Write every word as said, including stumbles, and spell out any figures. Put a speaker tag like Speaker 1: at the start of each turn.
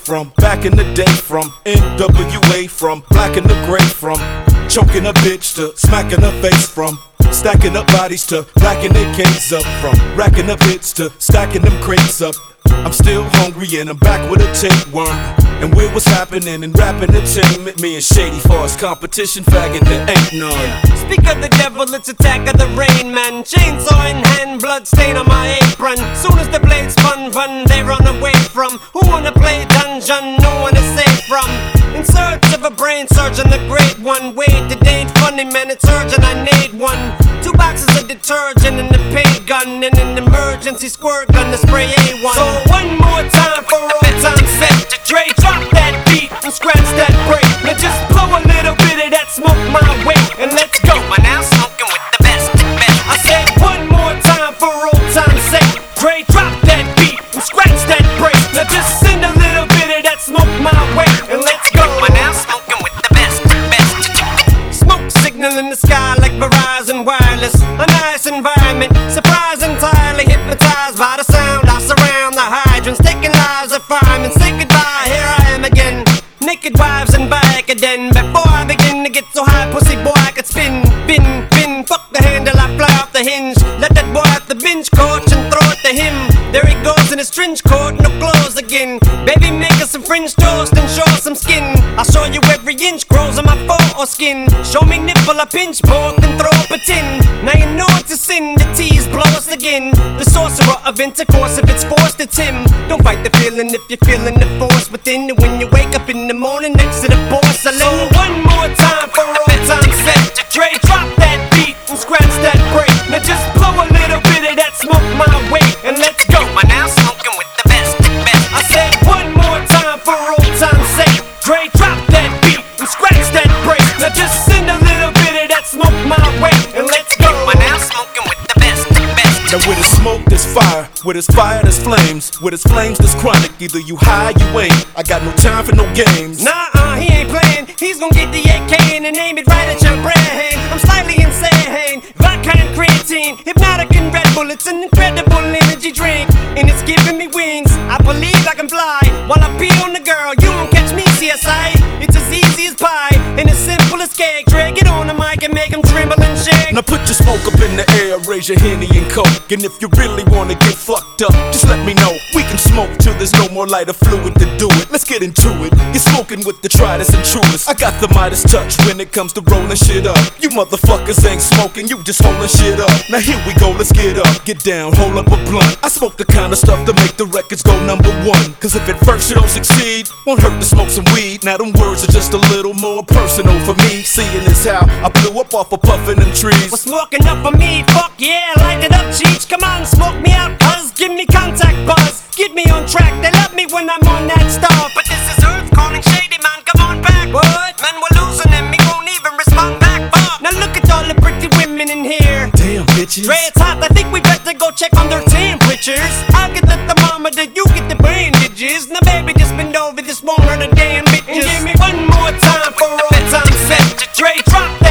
Speaker 1: from back in the day, from N W A, from black and the gray, from choking a bitch to smacking her face, from stacking up bodies to racking their cans up, from racking up hits to stacking them crates up. I'm still hungry and I'm back with a tapeworm. And with what's happening in rap entertainment, me and Shady Far's competition, faggot, there ain't none.
Speaker 2: Speak of the devil, it's attack of the rain man. Chainsaw in hand, blood stain on my apron. Soon as the blades spun, run, they run away from. Who wanna play dungeon? No one is safe from. In search of a brain surgeon, the great one. Wait, it ain't funny, man, it's urgent, I need one. Two boxes of detergent and a paint gun, and an emergency squirt gun to spray A one. So one more time for old time's sake. Dre, drop that beat and scratch that break. Now just blow a little bit of that smoke my way, and let's go. You are now smoking with the best, best. I said one more time for old time's sake. Dre, drop that beat and scratch that break. Now just send a little bit of that smoke my way, and let's go. You are now smoking with the best, best. Smoke signal in the sky like Verizon Wireless. A nice environment, surprised entirely hypnotized by the sound. I surround the hydrants, taking lives of firemen. Say goodbye, here I am again. Naked wives and Vicodin. Before I begin to get so high, pussy boy, I could spin, bin, bin. Fuck the handle, I fly off the hinge. Let that boy off the binge coach and throw it to him. There he goes in his trench coat, no clothes again. Baby, make us some French toast and show us some skin. I'll show you every inch grows on my foreskin. Show me nipple, I pinch both and throw up a tin. Now you know it's a sin, the tease blow us again. The sorcerer of intercourse, if it's forced, it's him. Don't fight the feeling if you're feeling the force within. When you wake up in the morning next to the porcelain. So one more time for old time's sake. Dre, drop that beat and scratch that break. Now just blow a little bit of that smoke my way, and let's go. You are now smoking with the best, best. I said one more time for old time's sake. Dre, drop that beat and scratch that break. Now just send a little bit of that smoke my way, and let's go. You are now smoking with the best, best.
Speaker 1: Now with his smoke, there's fire. With his fire, there's flames. With his flames, there's chronic. Either you high, you ain't. I got no time for no games.
Speaker 2: Nah-uh, he ain't playing. He's gonna get the A K and aim it right at your brain. I'm slightly insane. Vodka and creatine, hypnotic and Red Bull. It's an incredible energy drink, and it's giving me wings. I believe I can fly while I pee on the girl. You won't catch me, C S I. It's as easy as pie and as simple as cake. Drag it on the mic and make him tremble and shake.
Speaker 1: Now put your smoke up in the air, raise your Henny and Coke. And if you really wanna get fucked up, just let me know. We can smoke till there's no more lighter fluid to do it. Let's get into it. You're smoking with the Tritus and Truest. I got the Midas touch when it comes to rolling shit up. You motherfuckers ain't smoking, you just holding shit up. Now here we go, let's get up, get down, hold up a blunt. I smoke the kind of stuff to make the records go number one. Cause if at first you don't succeed, won't hurt to smoke some weed. Now them words are just a little more personal for me. Seeing is how I blew up off of puffin' them trees.
Speaker 2: Well, smoking up for me, fuck yeah, light it up, Cheech. Come on, smoke me out, cuz give me contact buzz. Get me on track, they love me when I'm on that stuff. But this is Earth calling Shady, man, come on back. What? Man, we're losing and me won't even respond back, fuck. Now look at all the pretty women in here.
Speaker 1: Damn, bitches.
Speaker 2: Dre, it's hot, I think we better go check on their temperatures. I'll get the thermometer, you get the bandages. Now baby, just bend over, this won't hurt a damn bitches. And give me one more time for old time's sake. Dre, drop that.